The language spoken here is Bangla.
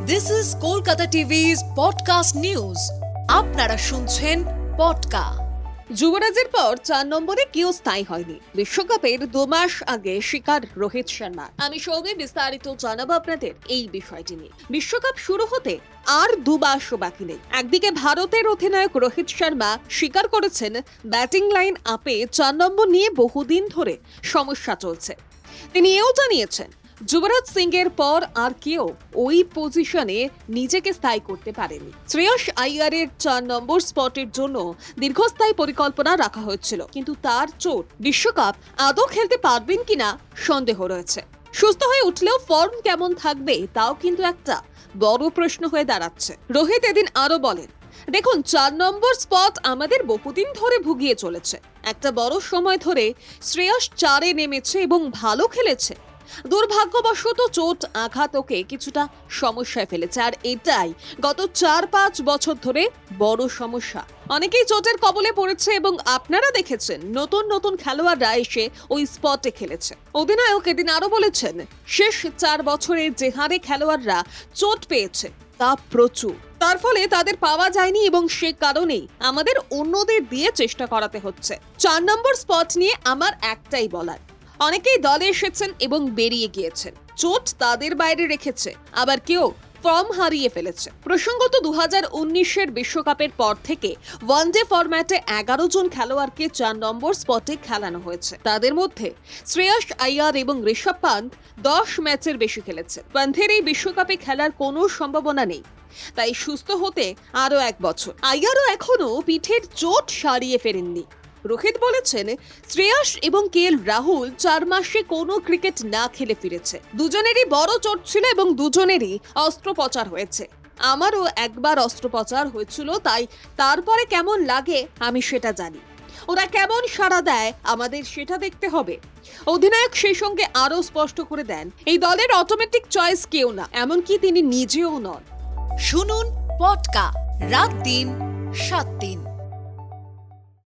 This is Kolkata TV's podcast news. আপনারা শুনছেন পডকা। যুবরাজের পর 4 নম্বরে কেউ স্থায়ী হয়নি। বিশ্বকাপের 2 মাস আগে শিকার রোহিত শর্মা। আমি সৌমি বিস্তারিত জানাবো আপনাদের এই বিষয়টি নিয়ে। বিশ্বকাপ শুরু হতে আর 2 মাসও বাকি নেই। একদিকে ভারতের অধিনায়ক রোহিত শর্মা স্বীকার করেছেন ব্যাটিং লাইন আপে 4 নম্বর নিয়ে বহুদিন ধরে সমস্যা চলছে। তিনি এও জানিয়েছেন যুবরাজ সিং এর পর আর কেউ ওই পজিশনে নিজেকে স্থায়ী করতে পারেনি। শ্রেয়স আইয়ারের 4 নম্বর স্পটের জন্য দীর্ঘস্থায়ী পরিকল্পনা রাখা হয়েছিল, কিন্তু তার চোট বিশ্বকাপ আদৌ খেলতে পারবেন কিনা সন্দেহ রয়েছে। সুস্থ হয়ে উঠলেও ফর্ম কেমন থাকবে তাও কিন্তু একটা বড় প্রশ্ন হয়ে দাঁড়াচ্ছে। রোহিত এদিন আরো বলেন, দেখুন 4 নম্বর স্পট আমাদের বহুদিন ধরে ভুগিয়ে চলেছে। একটা বড় সময় ধরে শ্রেয়স 4-এ নেমেছে এবং ভালো খেলেছে। দুর্ভাগ্যবশত চোট আঘাত ওকে কিছুটা সমস্যায় ফেলেছে, আর এটাই গত 4-5 বছর ধরে বড় সমস্যা। অনেকেই চোটের কবলে পড়েছে এবং আপনারা দেখেছেন নতুন নতুন খেলোয়াড়রা এসে ওই স্পটে খেলেছে। অধিনায়ক এদিন আরো বলেছেন, শেষ 4 বছরে যে হারে খেলোয়াড়রা চোট পেয়েছে তা প্রচুর, তার ফলে তাদের পাওয়া যায়নি এবং সে কারণেই আমাদের অন্যদের দিয়ে চেষ্টা করাতে হচ্ছে। 4 নম্বর স্পট নিয়ে আমার একটাই বলার, অনেকেই দলে এসেছেন এবং বেরিয়ে গিয়েছেন। চোট তাদের বাইরে রেখেছে, আবার কেউ ফর্ম হারিয়ে ফেলেছে। প্রসঙ্গত 2019-এর বিশ্বকাপের পর থেকে ওয়ানডে ফরম্যাটে 11 জন খেলোয়াড়কে 4 নম্বর স্পটে খেলানো হয়েছে। তাদের মধ্যে শ্রেয়স আইয়ার এবং ঋষভ পান্ত 10 ম্যাচের বেশি খেলেছে। পান্থের এই বিশ্বকাপে খেলার কোনো সম্ভাবনা নেই, তাই সুস্থ হতে আরো 1 বছর। আইয়ারও এখনো পিঠের চোট সারিয়ে ফেরেননি। রোহিত বলেছেন, শ্রেয়স এবং কেএল রাহুল 4 মাসে কোনো ক্রিকেট না খেলে ফিরেছে। দুজনেরই বড় চোট ছিল এবং দুজনেরই অস্ত্রোপচার হয়েছে। আমারও একবার অস্ত্রোপচার হয়েছিল, তাই তারপরে কেমন লাগে আমি সেটা জানি। ওরা কেমন সাড়া দেয় আমাদের সেটা দেখতে হবে। অধিনায়ক সেই সঙ্গে আরো স্পষ্ট করে দেন, এই দলের অটোমেটিক চয়েস কেউ না, এমনকি তিনি নিজেও নন। শুনুন পডকা রাত দিন 7 দিন।